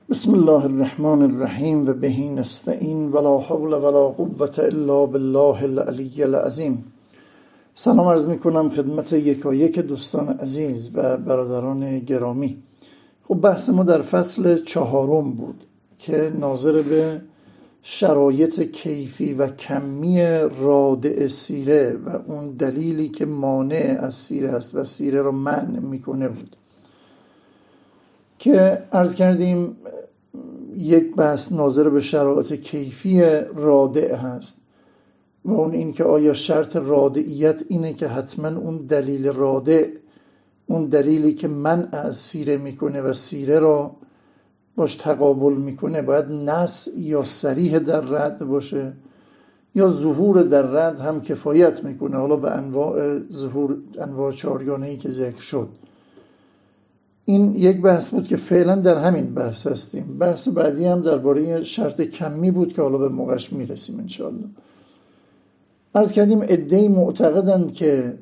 بسم الله الرحمن الرحیم و به نستعین ولا حول ولا قوة الا بالله العلی العظیم. سلام عرض می کنم خدمت یکایک دوستان عزیز و برادران گرامی. خب بحث ما در فصل 4 بود که ناظر به شرایط کیفی و کمی رادع سیره و اون دلیلی که مانع از سیره است و سیره رو منع میکنه بود که عرض کردیم یک بحث ناظر به شرایط کیفی رادع هست و اون این که آیا شرط رادعیت اینه که حتما اون دلیل رادع، اون دلیلی که منع از سیره میکنه و سیره را باش تقابل میکنه باید نص یا صریح در رد باشه یا ظهور در رد هم کفایت میکنه، حالا به انواع ظهور، انواع چهارگانه‌ای که ذکر شد. این یک بحث بود که فعلا در همین بحث هستیم. بحث بعدی هم درباره شرط کمی بود که حالا به موقعش میرسیم انشاءالله. عرض کردیم عده‌ای معتقدند که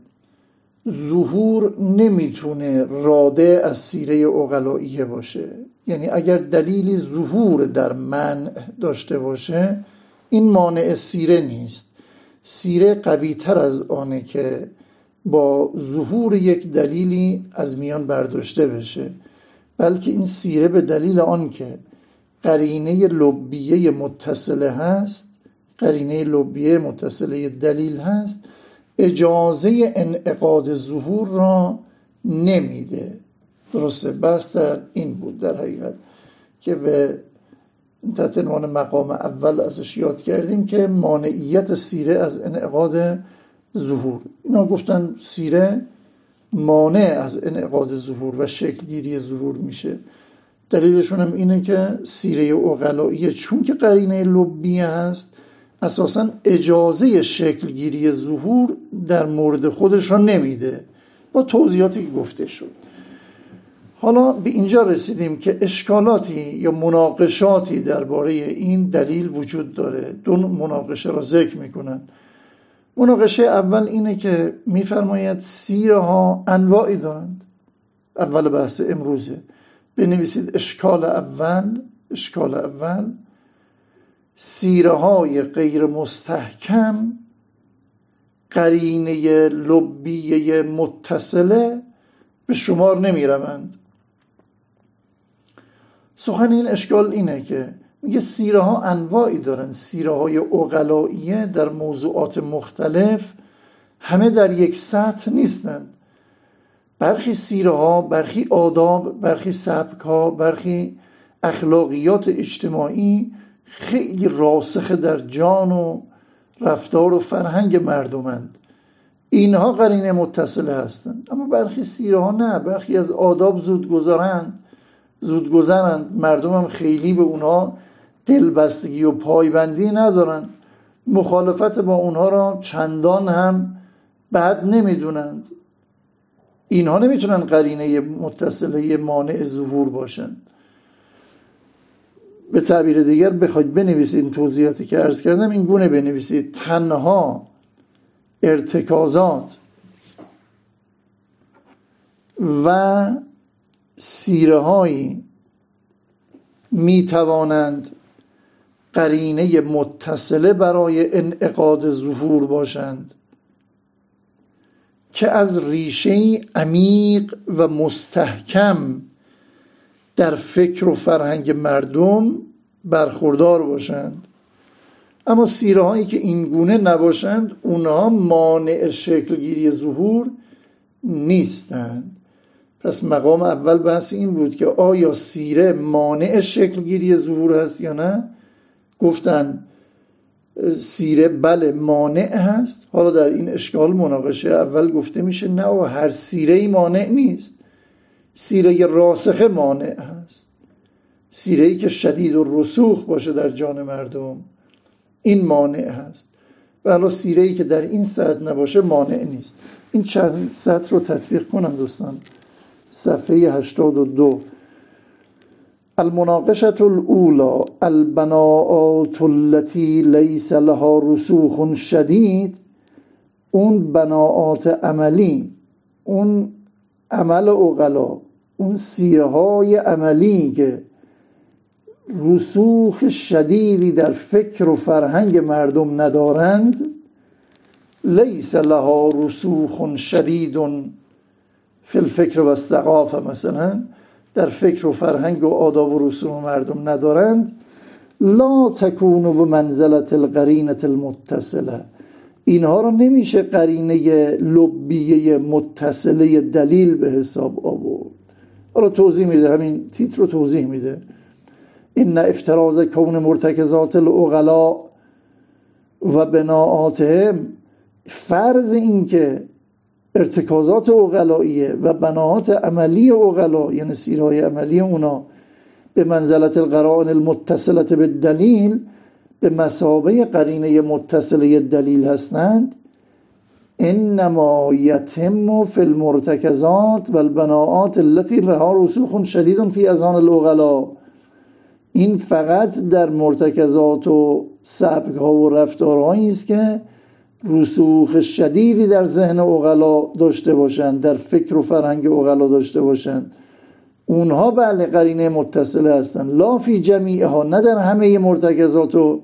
ظهور نمیتونه رادع از سیره عقلائیه باشه، یعنی اگر دلیلی ظهور در منع داشته باشه این مانع سیره نیست. سیره قوی تر از آنه که با ظهور یک دلیلی از میان برداشته بشه، بلکه این سیره به دلیل آن که قرینه لبیه متصله هست، قرینه لبیه متصله دلیل هست، اجازه انعقاد ظهور را نمیده. درسته؟ بحث در این بود در حقیقت که به تحت عنوان مقام اول ازش یاد کردیم که مانعیت سیره از انعقاد ظهور. اینا گفتن سیره مانع از انعقاد ظهور و شکل گیری ظهور میشه. دلیلشون هم اینه که سیره عقلائیه چون که قرینه لبیه هست اساساً اجازه شکل گیری ظهور در مورد خودش را نمیده، با توضیحاتی که گفته شد. حالا به اینجا رسیدیم که اشکالاتی یا مناقشاتی درباره این دلیل وجود داره. دو مناقشه را ذکر میکنن. مناقشه اول اینه که میفرماید سیره ها انواعی دارند. اول بحث امروزه. بنویسید اشکال اول سیره های غیر مستحکم قرینه لبیه متصله به شمار نمی روند. سخن این اشکال اینه که میگه سیره ها انواعی دارن. سیره های عقلائیه در موضوعات مختلف همه در یک سطح نیستند. برخی سیره ها، برخی آداب، برخی سبک ها، برخی اخلاقیات اجتماعی خیلی راسخ در جان و رفتار و فرهنگ مردمند. اینها قرینه متصله هستند. اما برخی سیره ها نه، برخی از آداب زودگذرند، مردم هم خیلی به اونها دلبستگی و پایبندی ندارند، مخالفت با اونها را چندان هم بد نمیدونند. اینها نمیتونن قرینه متصله مانع ظهور باشند. به تعبیر دیگر بخواید بنویسید این توضیحاتی که عرض کردم این گونه بنویسید: تنها ارتکازات و سیره هایی می توانند قرینه متصله برای انعقاد ظهور باشند که از ریشه عمیق و مستحکم در فکر و فرهنگ مردم برخوردار باشند. اما سیره هایی که این گونه نباشند اونها مانع شکل گیری ظهور نیستند. پس مقام اول بحث این بود که آیا سیره مانع شکل گیری ظهور هست یا نه؟ گفتن سیره بله مانع هست. حالا در این اشکال مناقشه اول گفته میشه نه و هر سیره‌ای مانع نیست. سیره راسخه مانع هست، سیره‌ای که شدید و رسوخ باشه در جان مردم این مانع هست، و حالا سیره‌ای که در این سطح نباشه مانع نیست. این چند سطر رو تطبیق کنم دوستان. صفحه 82: المناقشه الاولى البناءات التي ليس لها رسوخ شدید. اون بناءات عملی، اون عمل عقلا، اون سیره های عملی که رسوخ شدیدی در فکر و فرهنگ مردم ندارند، لیس لها رسوخ شدید فی الفکر و الثقافه، مثلا در فکر و فرهنگ و آداب و رسوم مردم ندارند، لا تکون بمنزلة القرینة المتصله، اینها رو نمیشه قرینه لبیه متصله دلیل به حساب آورد. حالا توضیح میده، همین تیتر رو توضیح میده. ان افتراض کون مرتکزات العقلاء و بناءاتهم، فرض این که ارتکازات عقلائیه و بناهات عملی عقلا، یعنی سیرهای عملی اونا، به منزلت القرائن المتصلة بالدلیل، به مثابه قرینه متصله دلیل هستند، انما یتم فی المرتکزات و البناءات التي لها رسوخ شدید فی اذهان العقلاء، این فقط در مرتکزات و سبک‌ها و رفتارهایی است که رسوخ شدیدی در ذهن عقلا داشته باشند، در فکر و فرهنگ عقلا داشته باشند، اونها بله قرینه متصله هستند. لا فی جمیعها، نه در همه مرتکزات و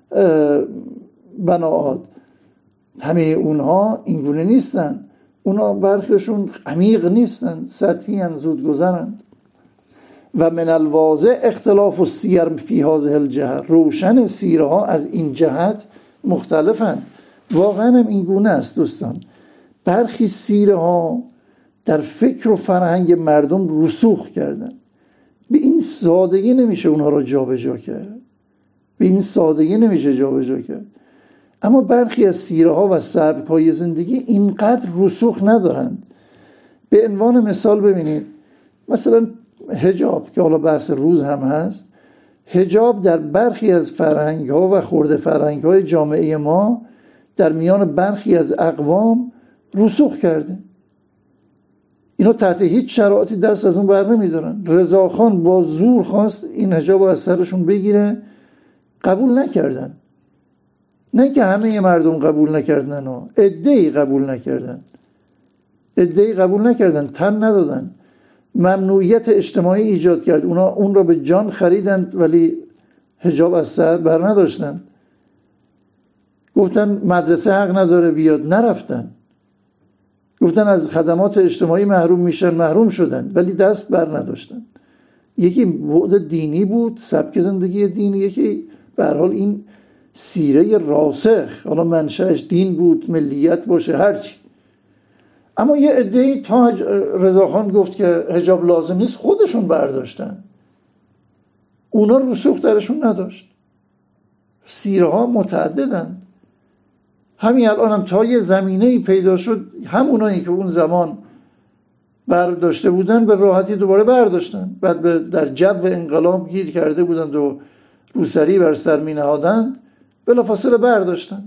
بناءات، همه اونها اینگونه نیستن، اونها برخیشون عمیق نیستن، سطحی ان، زودگذرند. و من الواضح اختلاف السیر فی هذه الجهه، روشن سیرها از این جهت مختلفند. واقعا هم این گونه است دوستان، برخی سیرها در فکر و فرهنگ مردم رسوخ کردن، به این سادگی نمیشه اونها را جابجا کرد، به این سادگی نمیشه جابجا کرد. اما برخی از سیرها و سبک‌های زندگی اینقدر رسوخ ندارند. به عنوان مثال ببینید، مثلا حجاب که حالا بحث روز هم هست، حجاب در برخی از فرهنگ‌ها و خرده فرهنگ‌های جامعه ما در میان برخی از اقوام رسوخ کرده. اینا تحت هیچ شرایطی دست از اون بر نمیدارن. رضاخان با زور خواست این حجاب رو از سرشون بگیره، قبول نکردن. نه که همه مردم قبول نکردن، عده‌ای قبول نکردن، تن ندادن. ممنوعیت اجتماعی ایجاد کرد، اونا اون را به جان خریدند ولی حجاب از سر بر نداشتن. گفتن مدرسه حق نداره بیاد، نرفتن. گفتن از خدمات اجتماعی محروم میشن، محروم شدن ولی دست بر نداشتن. یکی بعد دینی بود، سبک زندگی دینی، یکی به هر حال این سیره راسخ، حالا منشأش دین بود، ملیت باشه، هرچی. اما یه عده‌ای تا رضاخان گفت که حجاب لازم نیست خودشون برداشتن، اونا رسوخ درشون نداشت. سیرها متعددن. همین الان هم تا یه زمینه‌ای پیدا شد، همونایی که اون زمان برداشته بودن به راحتی دوباره برداشتن، بعد در جو انقلاب گیر کرده بودند و روسری بر سر می نهادند، بلافاصله برداشتن.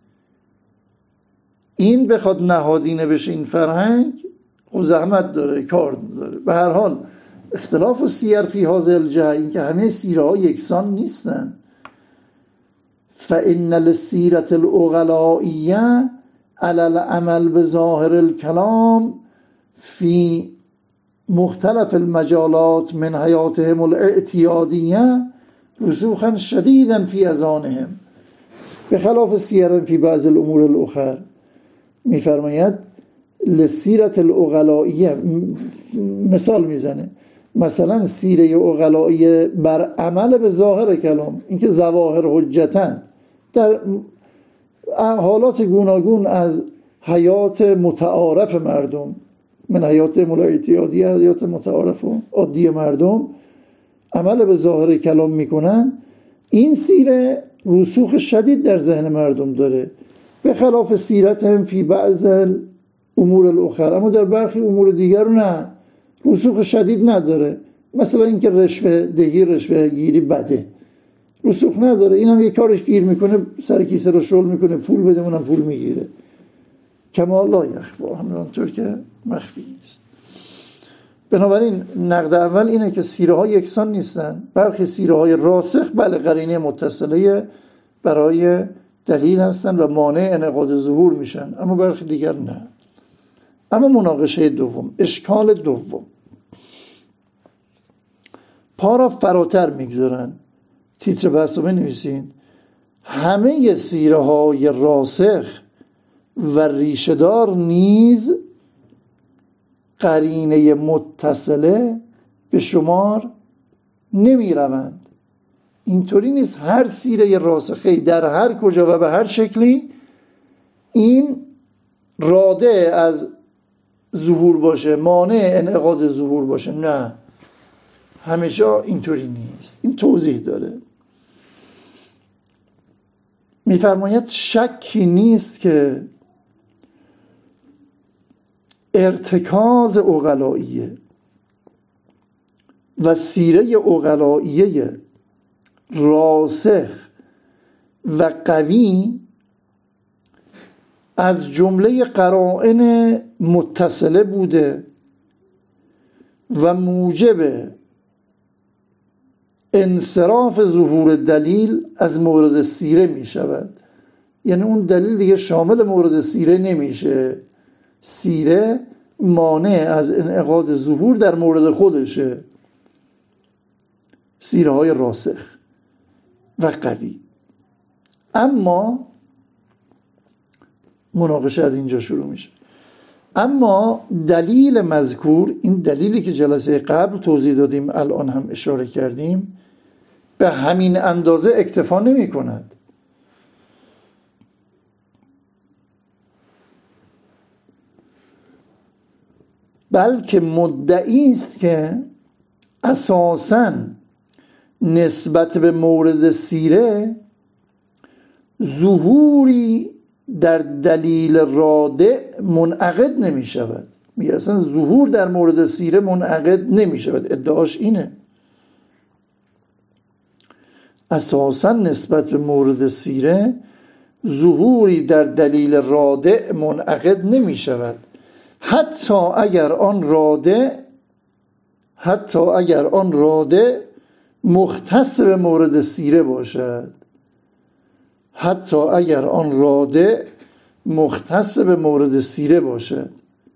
این بخواد نهادینه بشه این فرهنگ، خب زحمت داره، کار داره. به هر حال اختلاف السیر فی هذه الجهه، این که همه سیرها یکسان نیستن. فإن للسیرة العقلائیه علی العمل بظاهر الکلام فی مختلف المجالات من حیاتهم الاعتیادیه رسوخا شدیدا فی اذهانهم بخلاف سیر فی بعض الامور الاخر. میفرماید للسیرة العقلائیه، مثال میزنه، مثلا سیره عقلائیه بر عمل به ظاهر کلام، اینکه ظواهر حجتن در حالات گوناگون از حیات متعارف مردم، من حیات الاعتیادیه، حیات متعارف و عادی مردم عمل به ظاهر کلام میکنن، این سیره رسوخ شدید در ذهن مردم داره، به خلاف سیرت هم فی بعض امور الاخر. اما در برخی امور دیگر نه، رسوخ شدید نداره. مثلا اینکه رشوه دهی، رشوه گیری بده، رسوخ نداره. اینم یه کارش گیر میکنه، سر کیسه رو شل میکنه، پول بده، اونم پول میگیره. کما لا یخفی، همونطور که مخفی نیست. بنابراین نقد اول اینه که سیره ها یکسان نیستن. برخی سیره های راسخ بله قرینه متصله برای دلیل هستن و مانع انعقاد ظهور میشن، اما برخی دیگر نه. اما مناقشه دوم، اشکال دوم، پا را فراتر میگذارن. تیتر بحث رو بنویسین: همه سیره های راسخ و ریشه‌دار نیز قرینه متصله به شمار نمی روند. اینطوری نیست هر سیره راسخه در هر کجا و به هر شکلی این راده از ظهور باشه، مانع انعقاد ظهور باشه. نه، همیشه اینطوری نیست. این توضیح داره. میفرماید شکی نیست که ارتکاز عقلائیه و سیره عقلائیه راسخ و قوی از جمله قرائن متصله بوده و موجب انصراف ظهور دلیل از مورد سیره می شود. یعنی اون دلیل دیگه شامل مورد سیره نمیشه، سیره مانع از انعقاد ظهور در مورد خودشه. سیره های راسخ و قوی. اما مناقشه از اینجا شروع میشه. اما دلیل مذکور، این دلیلی که جلسه قبل توضیح دادیم، الان هم اشاره کردیم، به همین اندازه اکتفا نمی کند. بلکه مدعی است که اساساً نسبت به مورد سیره ظهوری در دلیل رادع منعقد نمی شود. میگه اصلا ظهور در مورد سیره منعقد نمی شود. ادعاش اینه. اساساً نسبت به مورد سیره ظهوری در دلیل رادع منعقد نمی شود، حتی اگر آن رادع مختص به مورد سیره باشد. حتی اگر آن رادع مختص به مورد سیره باشد.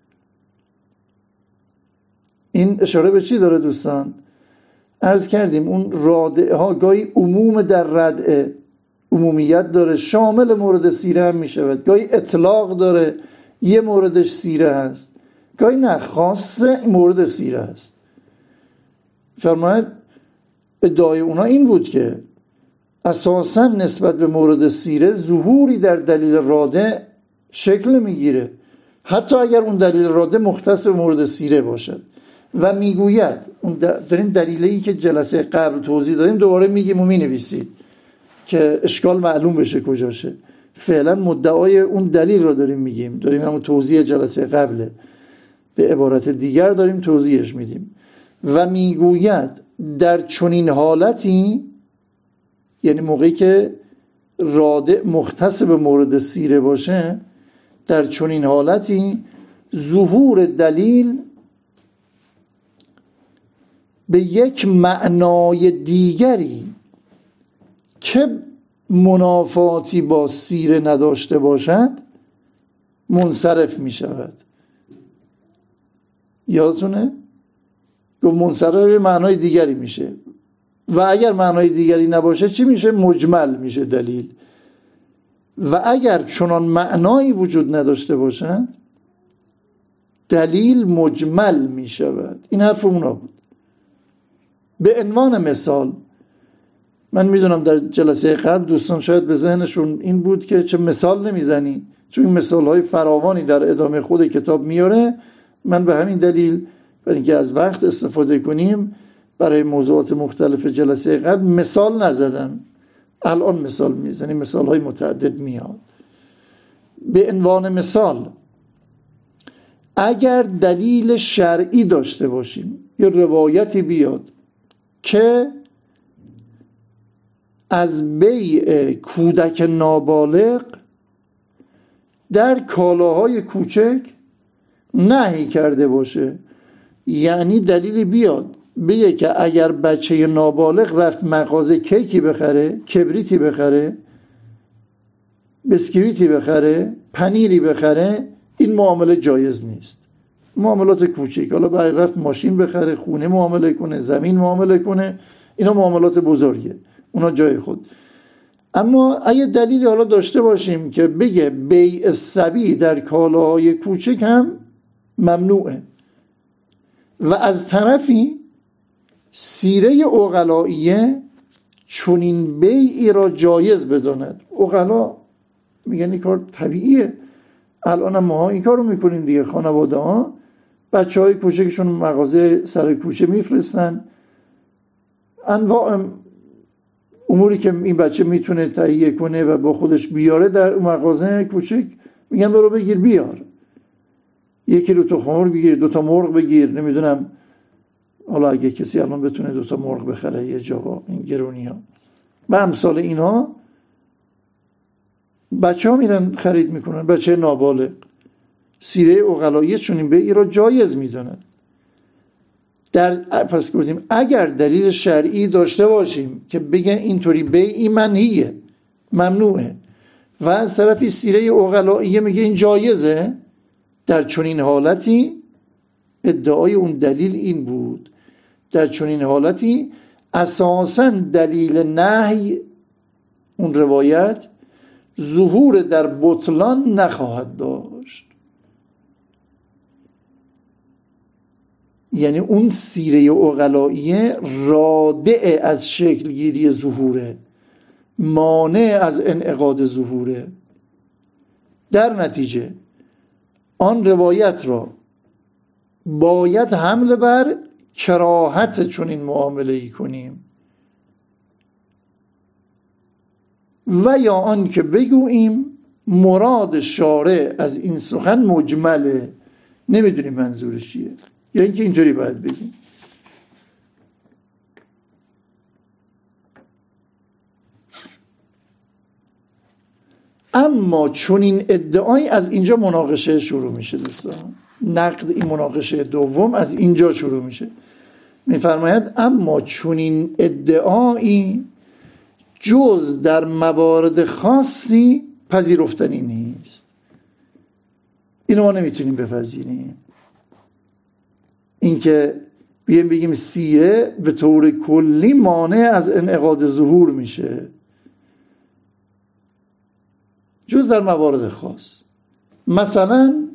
این اشاره به چی داره دوستان؟ عرض کردیم اون رادع ها گاهی عموم در ردع، عمومیت داره، شامل مورد سیره هم می شود. گاهی اطلاق داره، یه موردش سیره هست، گاهی نه، خاص مورد سیره هست. فرماید ادعای اونا این بود که اساساً نسبت به مورد سیره ظهوری در دلیل رادع شکل میگیره، حتی اگر اون دلیل رادع مختص به مورد سیره باشد. و میگوید، داریم دلیلی که جلسه قبل توضیح دادیم دوباره میگیم و مینویسید که اشکال معلوم بشه کجاشه. فعلا مدعای اون دلیل رو داریم میگیم، داریم همون توضیح جلسه قبله، به عبارت دیگر داریم توضیحش میدیم. و میگوید در چنین حالتی، یعنی موقعی که رادع مختص به مورد سیره باشه، در چنین حالتی ظهور دلیل به یک معنای دیگری که منافاتی با سیره نداشته باشد منصرف می شود. یادتونه؟ گفت منصرف به معنای دیگری میشه و اگر معنای دیگری نباشه چی میشه؟ مجمل میشه دلیل. و اگر چنان معنایی وجود نداشته باشد دلیل مجمل میشود. این حرف اونا بود. به عنوان مثال، من میدونم در جلسه قبل دوستان شاید به ذهنشون این بود که چه مثال نمیزنی، چون مثالهای فراوانی در ادامه خود کتاب میاره. من به همین دلیل، برای اینکه از وقت استفاده کنیم، برای موضوعات مختلف جلسه قبل مثال نزدم. الان مثال میزنیم، مثالهای متعدد میاد. به عنوان مثال، اگر دلیل شرعی داشته باشیم یا روایتی بیاد که از بیع کودک نابالغ در کالاهای کوچک نهی کرده باشه، یعنی دلیلی بیاد بگه که اگر بچه نابالغ رفت مغازه کیکی بخره، کبریتی بخره، بسکویتی بخره، پنیری بخره، این معامله جایز نیست. معاملات کوچیک، حالا برای رفت ماشین بخره، خونه معامله کنه، زمین معامله کنه، اینا معاملات بزرگه، اونا جای خود. اما اگه دلیلی حالا داشته باشیم که بگه بیع صبی در کالاهای کوچک هم ممنوعه و از طرفی سیره عقلائیه چنین بیعی را جایز بداند. عقلا میگن این کار طبیعیه، الان هم ما این کار رو میکنیم دیگه، خانواده ها بچه های کوچکشون مغازه سر کوچه میفرستن، انواع اموری که این بچه میتونه تهیه کنه و با خودش بیاره در مغازه کوچک میگن برو بگیر بیار، 1 کیلو تخم مرغ بگیر، 2 تا مرغ بگیر، نمیدونم حالا اگه کسی الان بتونه 2 تا مرغ بخره یه جا، این گرونی ها به امثال اینها بچه ها میرن خرید میکنن، بچه نابالغ. سیره عقلائیه چنین بیعی را جایز میداند. پس گفتیم اگر دلیل شرعی داشته باشیم که بگن اینطوری بیعی منهیه، ممنوعه، و از طرفی سیره عقلائیه میگه این جایزه، در چنین حالتی ادعای اون دلیل این بود، در چنین حالتی اساساً دلیل نهی اون روایت ظهور در بطلان نخواهد داشت. یعنی اون سیره عقلائیه رادع از شکل گیری ظهوره، مانع از انعقاد ظهوره. در نتیجه آن روایت را باید حمل بر کراهت چنین معامله‌ای کنیم و یا آن که بگوییم مراد شارع از این سخن مجمله، نمیدونیم منظورش چیه، یا اینکه اینطوری باید بگیم. اما چون این ادعای از اینجا مناقشه شروع میشه دوستان، نقد این مناقشه دوم از اینجا شروع میشه. میفرماید اما چون این ادعایی جز در موارد خاصی پذیرفتنی نیست. اینو ما نمیتونیم بپذیریم، اینکه بیایم بگیم سیره به طور کلی مانع از انعقاد ظهور میشه جز در موارد خاص. مثلا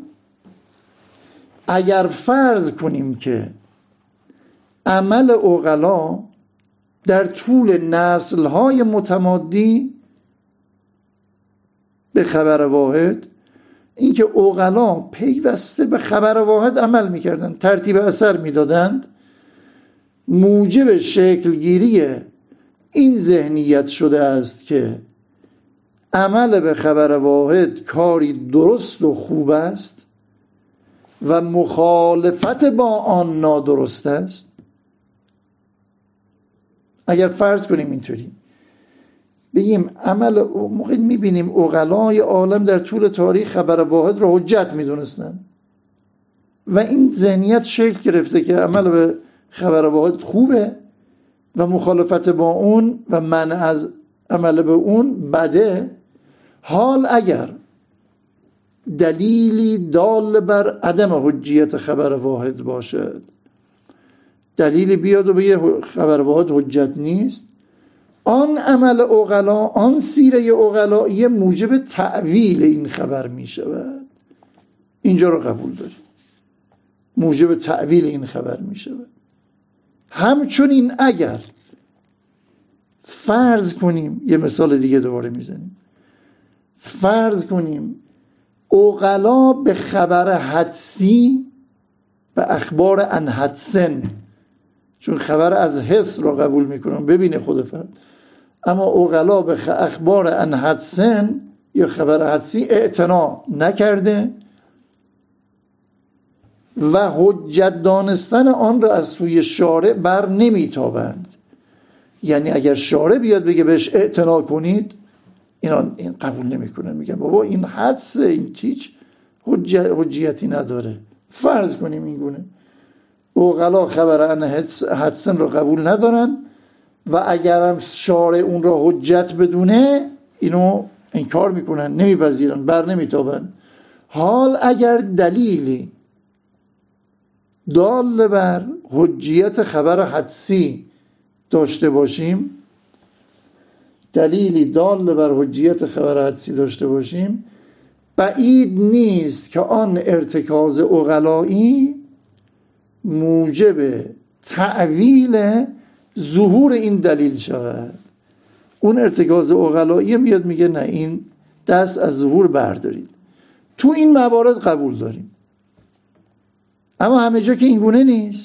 اگر فرض کنیم که عمل عقلا در طول نسل‌های متمادی به خبر واحد، اینکه عقلا پیوسته به خبر واحد عمل میکردند، ترتیب اثر میدادند، موجب شکلگیری این ذهنیت شده است که عمل به خبر واحد کاری درست و خوب است و مخالفت با آن نادرست است. اگر فرض کنیم اینطوری بگیم عمل، موقع میبینیم عقلای عالم در طول تاریخ خبر واحد را حجت میدونستن و این ذهنیت شکل گرفته که عمل به خبر واحد خوبه و مخالفت با اون و منع از عمل به اون بده. حال اگر دلیلی دال بر عدم حجیت خبر واحد باشد، دلیلی بیاد و بگه خبر واحد حجت نیست، آن عمل عقلا، آن سیره عقلائیه موجب تأویل این خبر می شود. اینجا رو قبول داریم، موجب تأویل این خبر می شود. همچنین اگر فرض کنیم، یه مثال دیگه دوباره میزنیم، فرض کنیم عقلا به خبر حدسی، به اخبار عن حدسن، چون خبر از حس را قبول میکنن ببینه خود فرد، اما عقلا به اخبار عن حدسن یا خبر حدسی اعتنا نکرده و حجت دانستن آن را از سوی شارع بر نمیتابند. یعنی اگر شارع بیاد بگه بهش اعتنا کنید، این قبول نمیکنن، میگن بابا این حدسه، این هیچ حجیتی نداره. فرض کنیم این گونه عقلا خبر عن حدسن را قبول ندارن و اگرم شارع اون را حجت بدونه اینو انکار میکنن، نمیپذیرن، بر نمیتابن. حال اگر دلیلی دال بر حجیت خبر حدسی داشته باشیم، دلیلی دال بر حجیت خبر حدسی داشته باشیم، بعید نیست که آن ارتکاز عقلایی موجب تعویل ظهور این دلیل شود. اون ارتکاز عقلایی میاد میگه نه این دست از ظهور بردارید. تو این موارد قبول داریم، اما همه جا که این گونه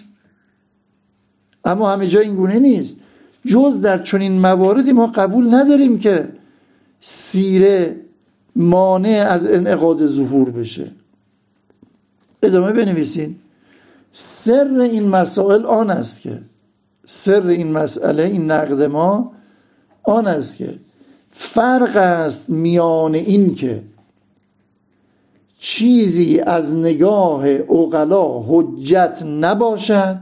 نیست. جز در چنین مواردی ما قبول نداریم که سیره مانع از انعقاد ظهور بشه. ادامه بنویسین. سر این مسائل آن است که این نقد ما آن است که فرق است میان این که چیزی از نگاه عقلا حجت نباشد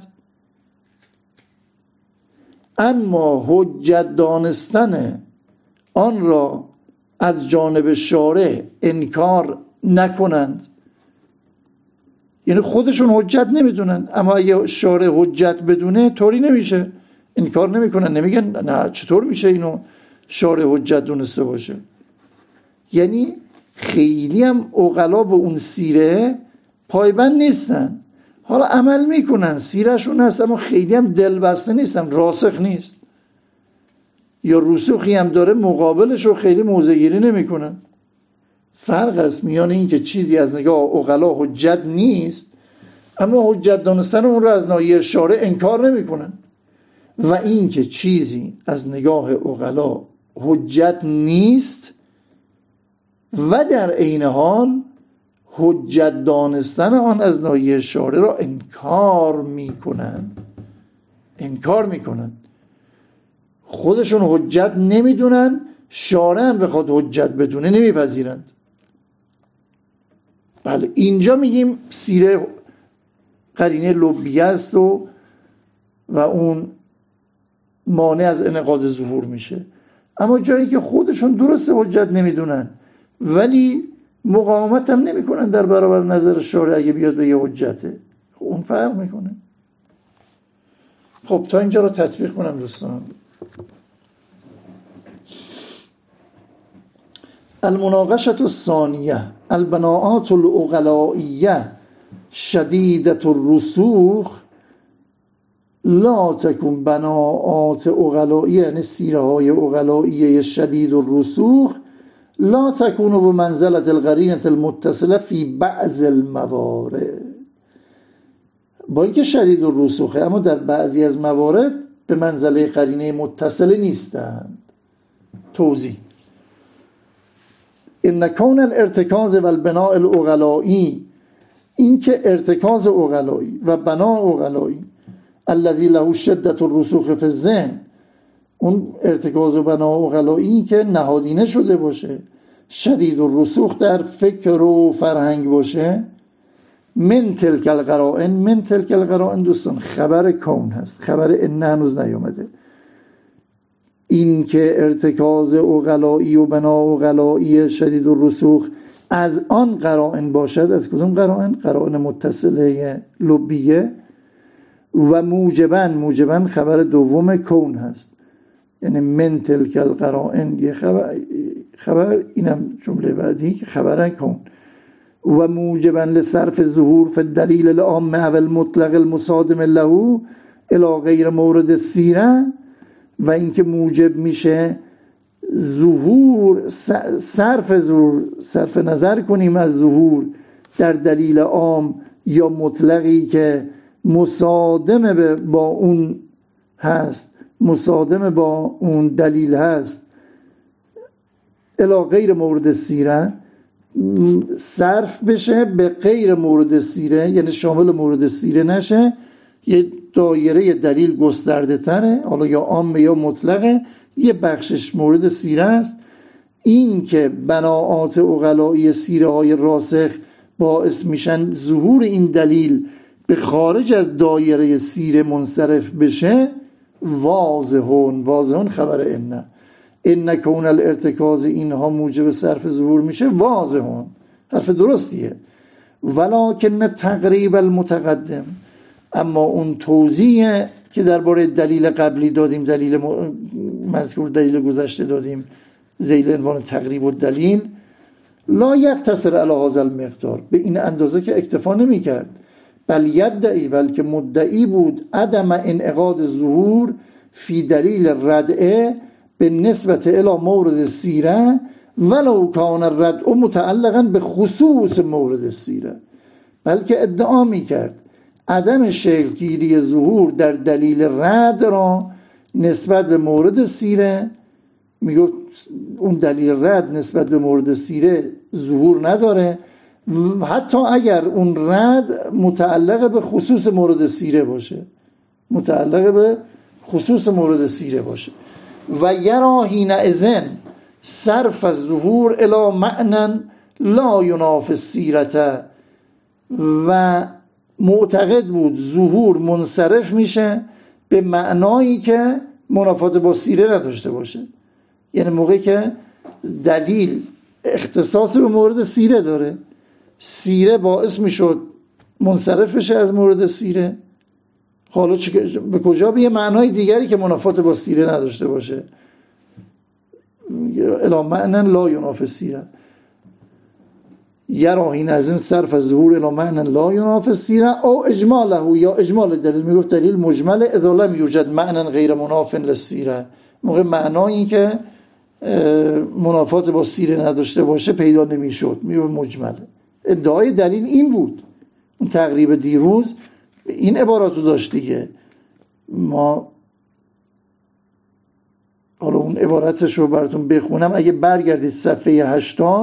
اما حجت دانستن آن را از جانب شارع انکار نکنند. یعنی خودشون حجت نمیدونن، اما اگه شارع حجت بدونه طوری نمیشه، انکار نمیکنن، نمیگن نه چطور میشه اینو شارع حجت دونسته باشه. یعنی خیلی هم عقلا به اون سیره پایبند نیستن، حالا عمل میکنن، سیرهشون هست اما خیلی هم دلبسته نیستن، راسخ نیست، یا رسوخی هم داره مقابلش رو خیلی موضع گیری نمیکنن. فرق است میان این که چیزی از نگاه عقلا حجت نیست اما حجت دانستن اون رو از ناحیه شارع انکار نمیکنن، و این که چیزی از نگاه عقلا حجت نیست و در عین حال حجت دانستن آن از ناحیه شارع را انکار میکنن. خودشون حجت نمیدونن، شارع هم بخواد حجت بدونه نمیپذیرند. بله اینجا میگیم سیره قرینه لبیه است و اون مانع از انعقاد ظهور میشه. اما جایی که خودشون درست حجت نمیدونن ولی مقاومت هم نمیکنن در برابر نظر شارع اگه بیاد به یه حجته، خب اون فرق میکنه. خب تا اینجا رو تطبیق کنم دوستان. المناقشة الثانیه البناءات العقلائیه شدیدة الرسوخ لا تکون بناءات عقلائیه، یعنی سیره های عقلائیه شدید الرسوخ لا تکون بمنزلة القرینة المتصله فی بعض الموارد. با اینکه شدید الرسوخه اما در بعضی از موارد به منزله قرینه متصله نیستند. توضیح: ان کون الارتکاز و البناء العقلائی، این که ارتکاز عقلایی و بناء عقلایی الذی له شدة الرسوخ فی الذهن، اون ارتکاز و بناء عقلایی که نهادینه شده باشه، شدید الرسوخ در فکر و فرهنگ باشه، من تلک القرائن دوستان خبر کون هست، خبر ان هنوز نیامده. این که ارتکاز عقلایی و بناء عقلایی شدید الرسوخ از آن قرائن باشد. از کدوم قرائن؟ قرائن متصله لبیه. و موجبن خبر دوم کون هست، یعنی من تلک القرائن یه خبر اینم جمله بعدی که خبر کون. و موجبا لصرف ظهور فی الدلیل العام او المطلق المصادم له الی غیر مورد سیره، و اینکه موجب میشه ظهور، صرف نظر کنیم از ظهور در دلیل عام یا مطلقی که مصادم با اون هست، مصادم با اون دلیل هست، الی غیر مورد سیره، صرف بشه به غیر مورد سیره، یعنی شامل مورد سیره نشه، یه دایره دلیل گسترده تره، حالا یا عام یا مطلقه، یه بخشش مورد سیره است. این که بناءات عقلایی سیره های راسخ باعث میشن ظهور این دلیل به خارج از دایره سیره منصرف بشه، واضحون خبر ان کون الارتکاز اینها موجب صرف ظهور میشه، واضحون حرف درستیه. ولکن تقریب المتقدم، اما اون توضیح که درباره دلیل قبلی دادیم، دلیل مذکور، دلیل گذشته دادیم ذیل عنوان تقریب الدلیل، لا یقتصر علی هذا المقدار، به این اندازه که اکتفا نمی‌کرد، بل یدعی، بلکه مدعی بود عدم انعقاد ظهور فی دلیل ردعه به نسبت الی مورد سیره ولو کان الردع متعلقا به خصوص مورد سیره، بلکه ادعا می‌کرد عدم شکلگیری ظهور در دلیل رد را نسبت به مورد سیره، میگفت اون دلیل رد نسبت به مورد سیره ظهور نداره، حتی اگر اون رد متعلق به خصوص مورد سیره باشه، متعلق به خصوص مورد سیره باشه. و یرا حینئذ صرف الظهور الی معنی لا ینافی السیرة، و معتقد بود ظهور منصرف میشه به معنایی که منافات با سیره نداشته باشه. یعنی موقعی که دلیل اختصاص به مورد سیره داره، سیره باعث میشد منصرف بشه از مورد سیره، حالا به کجا به یه معنای دیگری که منافات با سیره نداشته باشه، الی معنی لا ینافی السیره. یرا حینئذ صرف الظهور الی معنی لا ینافی السیره او اجماله، یا اجمال دلیل، میگفت دلیل مجمله اذا لم یوجد معنی غیر مناف للسیره، موقع معنایی که منافات با سیره نداشته باشه پیدا نمیشد، میگفت مجمله. ادعای دلیل این بود. اون تقریب دیروز این عباراتو داشت دیگه. ما حالا اون عبارتش رو براتون بخونم، اگه برگردید صفحه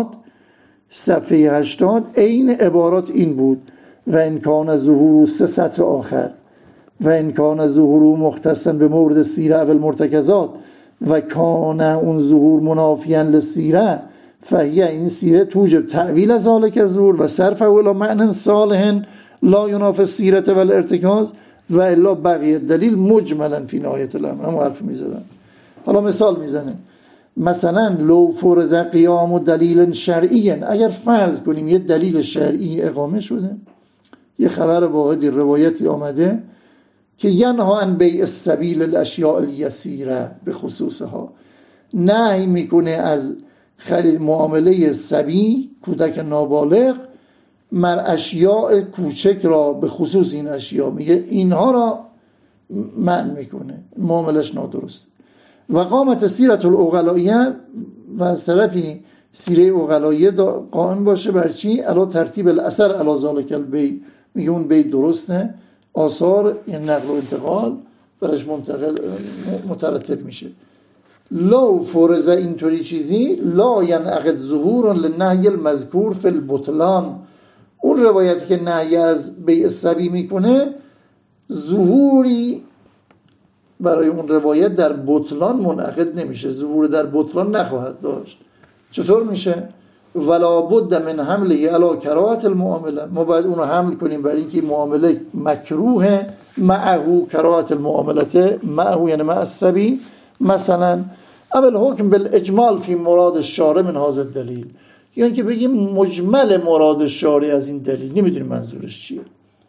80 این عبارات این بود: و امکان ظهور 3 سطر آخر، و امکان ظهور مختصا به مورد سیره اول مرتکزات، و کان اون ظهور منافیاً للسیره فهیه، این سیره توجب تعویل از ذالک الظهور و صرف الی معنی صالح لا ینافی السیره و الارتکاز و الا بقیه دلیل مجملا فی نهایت الامر. هم حرف میزدن. حالا مثال میزنه، مثلا لو فرض قیام دلیل شرعی، اگر فرض کنیم یه دلیل شرعی اقامه شده، یه خبر واحدی روایتی آمده که ینها عن بیع السبیل الاشیاء الیسیره به خصوصها، نهی میکنه از خرید معامله سبی، کودک نابالغ، مر اشیاء کوچک را به خصوص این اشیاء، میگه اینها را منع میکنه، معاملش نادرست. و قامت سیرت العقلائیه، و از طرفی سیره عقلائیه قائم باشه بر چی؟ علا ترتیب الاثر علا ذالک البیع، میگه اون بیع درسته، آثار یعنی نقل و انتقال برش مترتب میشه. لو فرض اینطوری چیزی لا ینعقد ظهور للنهی المذکور فی البطلان، اون روایتی که نهی از بیع السبی میکنه ظهوری برای اون روایت در بطلان منعقد نمیشه، ظهور در بطلان نخواهد داشت. چطور میشه؟ ولا بد من حمله علی کراهت المعامله، ما باید اونو حمل کنیم برای اینکه معامله مکروه، معه کراهت المعاملته، معه یعنی مع السبی، مثلا اول حکم بالاجمال فی مراد الشارع من هذا الدلیل، یعنی که بگیم مجمل مراد الشارع از این دلیل، نمیدونیم منظورش چیه.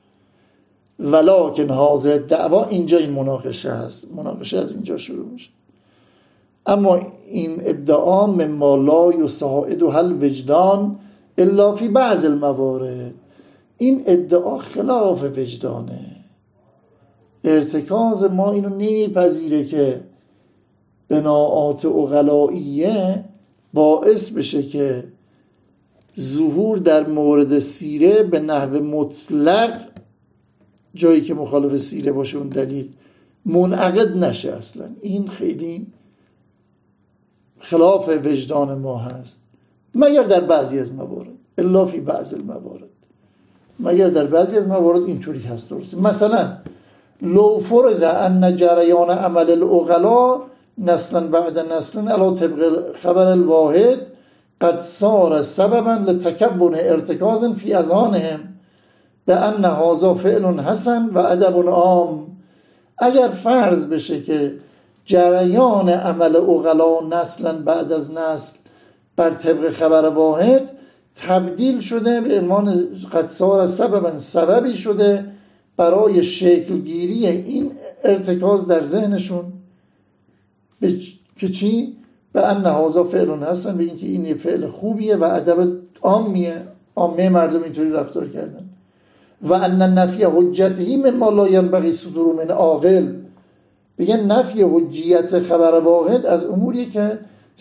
ولکن هذا دعوا، اینجا این مناقشه هست، مناقشه از اینجا شروع میشه. اما این ادعا مما لا یساعد حل وجدان الا فی بعض الموارد، این ادعا خلاف وجدانه. ارتکاز ما اینو نمیپذیره که بناعات عقلائیه باعث بشه که ظهور در مورد سیره به نحو مطلق، جایی که مخالف سیره باشه اون دلیل، منعقد نشه. اصلا این خیلی خلاف وجدان ما هست، مگر در بعضی از موارد، الا فی بعض الموارد، مگر در بعضی از موارد اینطوری هست. درسته مثلا لو فرض ان جریان عمل العقلاء نسلا بعد نسل علی طبق خبر الواحد قد صار سببا لتکبن ارتکاز فی اذهانهم بأن هذا فعل حسن و ادب عام، اگر فرض بشه که جریان عمل عقلا نسلا بعد از نسل بر طبق خبر واحد تبدیل شده به عنوان قد صار سببا، سببی شده برای شکلگیری این ارتکاز در ذهنشون که چی؟ به ان هذا فعل حسن، به اینکه این یه فعل خوبیه و ادب عامیه، عامه مردم اینطوری رفتار کردن. و ان نفی حجته مما لا ينبغي صدور من عاقل، بگن نفی حجیت خبر واحد از اموریه که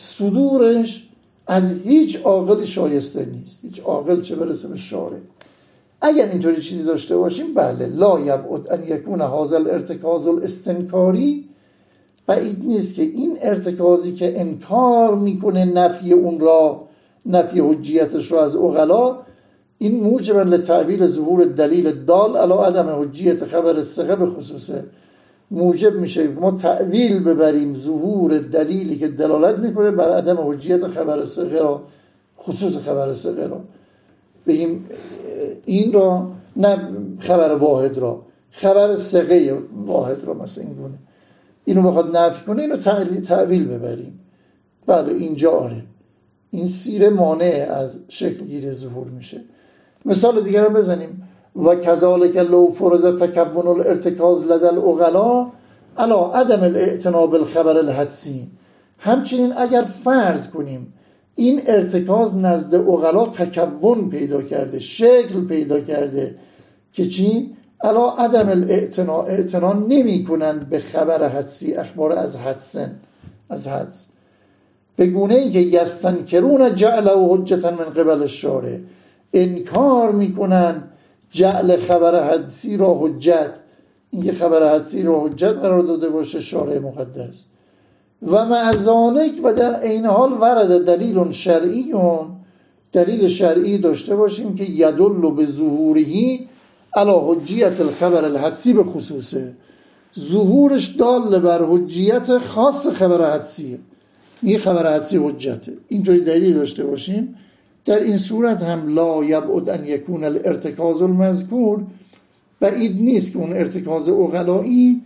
صدورش از هیچ عاقلی شایسته نیست، هیچ عاقل چه برسه به شارع. اگر اینطوری چیزی داشته باشیم بله، لا یبعد ان یکون هذا الارتکاز الاستنکاری، بعید نیست که این ارتکازی که انکار میکنه نفی اون را، نفی حجیتش را از عقلا، این موجبا لتعویل ظهور دلیل دال علی عدم حجیت خبر الثقه به خصوصه، موجب میشه ما تعویل ببریم ظهور دلیلی که دلالت میکنه بر عدم حجیت خبر الثقه را، خصوص خبر الثقه را، بگیم این را نه خبر واحد را، خبر الثقه واحد را مثلا این گونه اینو بخواد نفی کنه، اینو تعویل ببریم. بله اینجا آره، این سیره مانع از شکل گیری ظهور میشه. مثال دیگر هم بزنیم. و کذالک لو فرض تکون الارتکاز لدى العقلاء علی عدم الاعتنا بالخبر الحدسی، همچنین اگر فرض کنیم این ارتکاز نزد عقلا تکون پیدا کرده، شکل پیدا کرده که چی؟ علی عدم الاعتنا، اعتنا نمی کنند به خبر حدسی، اخبار از حدسن، از حدس، به گونه ای که یستنکرون جعله حجتا من قبل الشارع، انکار میکنن جعل خبر حدسی را حجت، اینکه خبر حدسی را حجت قرار داده باشه شارع مقدس. و مع ذالک، و در این حال ورد دلیل شرعی، دلیل شرعی داشته باشیم که یدل به ظهورهی علی حجیت الخبر الحدسی به خصوصه، ظهورش دال بر حجیت خاص خبر حدسیه، این خبر حدسی حجته، اینطوری دلیل داشته باشیم، در این صورت هم لا یبعد ان یکون الارتکاز المذکور، بعید نیست که اون ارتکاز عقلایی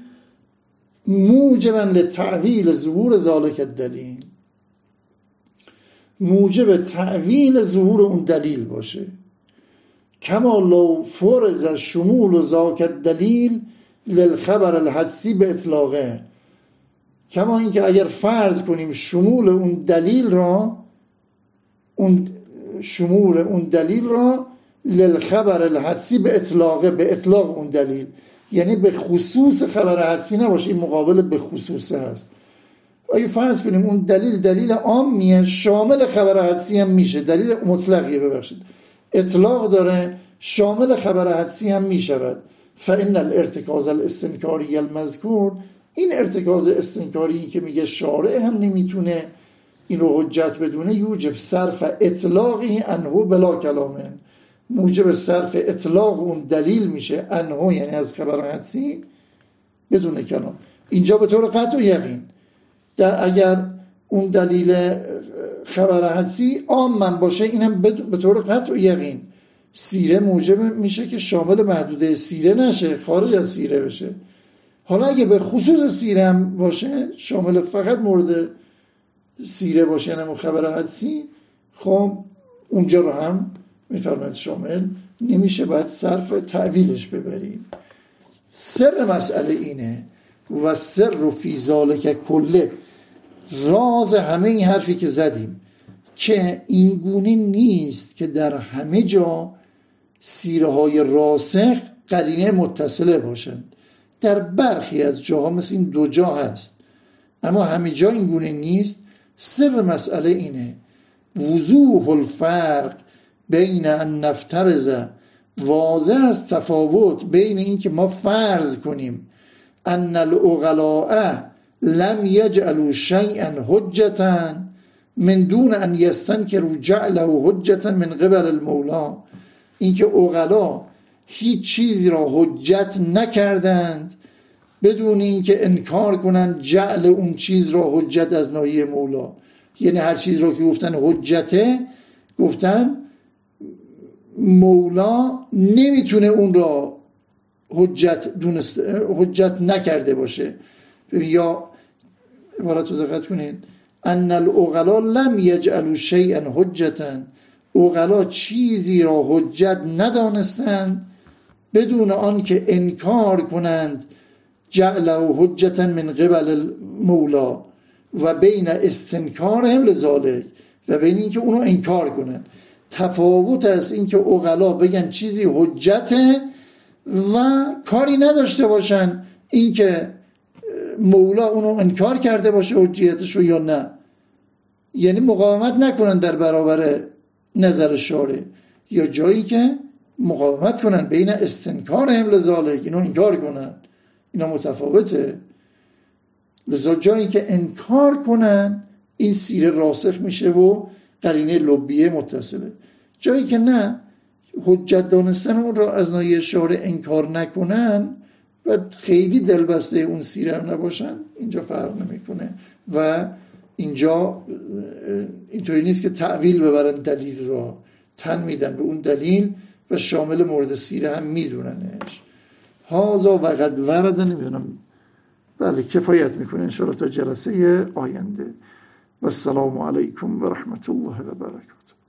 موجبا لتعویل ظهور ذالک الدلیل، موجب تعویل ظهور اون دلیل باشه. کما لو فرض شمول ذاک الدلیل للخبر الحدسی به اطلاقه، کما اینکه اگر فرض کنیم شمول اون دلیل را، شمول اون دلیل را للخبر الحدسی به اطلاقه، به اطلاق اون دلیل، یعنی به خصوص خبر حدسی نباشه، این مقابل به خصوصه هست. اگه فرض کنیم اون دلیل عامیه شامل خبر حدسی هم میشه، دلیل مطلقیه، ببخشید اطلاق داره، شامل خبر حدسی هم میشود. فإن الارتکاز الاستنکاری المذکور، این ارتکاز استنکاری که میگه شارع هم نمیتونه این رو حجت بدونه، یوجب صرف اطلاقی انهو بلا کلامه، موجب صرف اطلاق اون دلیل میشه، انهو یعنی از خبر حدسی، بدون کلام. اینجا به طور قطع و یقین اگر اون دلیل خبر حدسی عام من باشه، اینم به طور قطع و یقین سیره موجب میشه که شامل محدوده سیره نشه، خارج از سیره بشه. حالا اگه به خصوص سیره هم باشه، شامل فقط مورد سیره باشه یعنی خبر حدسی، خب اونجا رو هم میفرماید شامل نمیشه، باید صرف تعویلش ببریم. سر مسئله اینه و سر فی ذالک کله، راز همه این حرفی که زدیم که این گونه نیست که در همه جا سیره های راسخ قرینه متصله باشند، در برخی از جاها مثل این 2 جا هست، اما همه جا این گونه نیست. سر مسئله اینه وضوح الفرق بین ان نفترض، واضح از تفاوت بین این که ما فرض کنیم ان العقلاء لم یجعلوا شیئا حجتا من دون ان یستنکروا جعله حجتا من قبل المولا، این که عقلا هیچ چیزی را حجت نکردند بدون اینکه انکار کنند جعل اون چیز را حجت از ناحیه مولا، یعنی هر چیز را که گفتن حجته، گفتن مولا نمیتونه اون را حجت نکرده باشه. یا عبارت رو دقت کنید، ان العقلاء لم یجعلوا شیئا حجتا، عقلا چیزی را حجت ندانستند بدون آن که انکار کنند جعله حجتا من قبل المولا و بین استنکارهم لذالک و بین اینکه اونو انکار کنن. تفاوت است اینکه عقلا بگن چیزی حجته و کاری نداشته باشن اینکه مولا اونو انکار کرده باشه حجیتشو یا نه، یعنی مقاومت نکنن در برابر نظر شارع، یا جایی که مقاومت کنن بین استنکارهم لذالک اینو انکار کنن، اینا متفاوته. لذا جایی که انکار کنن این سیره راسخ میشه و قرینه لبیه متصله. جایی که نه، حجت دانستن اون را از ناحیه شارع انکار نکنن و خیلی دلبسته اون سیره هم نباشن، اینجا فرق نمیکنه. و اینجا اینطوری نیست که تعویل ببرن دلیل را، تن میدن به اون دلیل و شامل مورد سیره هم میدوننش. هازا وقد ورد، نمیدونم، بله کفایت میکنه انشاءالله تا جلسه آینده. و السلام علیکم و رحمت الله و برکاته.